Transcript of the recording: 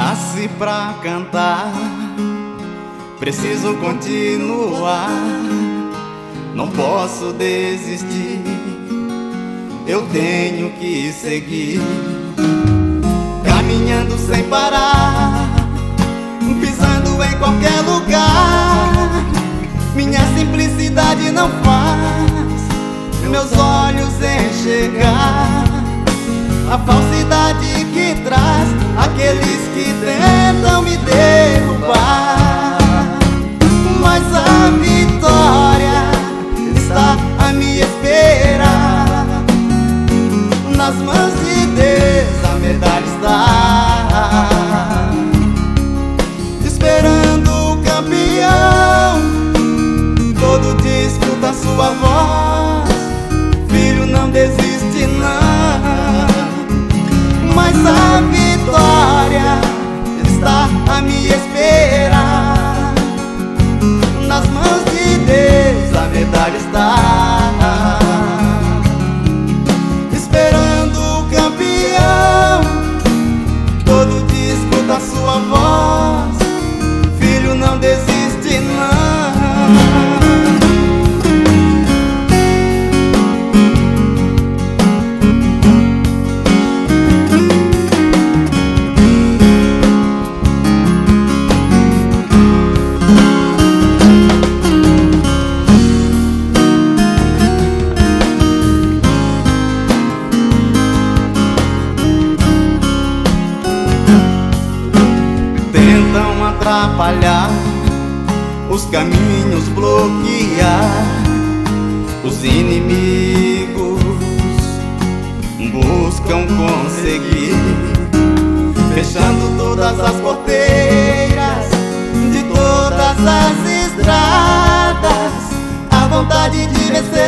Nasci pra cantar, preciso continuar, não posso desistir, eu tenho que seguir. Caminhando sem parar, pisando em qualquer lugar, minha simplicidade não faz meus olhos enxergar a falsidade que traz aqueles que tentam me derrubar. Mas a vitória está a me esperar, nas mãos de Deus a medalha está, esperando o campeão. Todo disputa sua voz, filho, não desiste não. Mas a vitória está a me esperar, nas mãos de Deus a medalha está, esperando o campeão. Todo disputa sua voz, filho, não desiste não. Tentam atrapalhar, os caminhos bloquear, os inimigos buscam conseguir, fechando todas as porteiras de todas as estradas. A vontade de vencer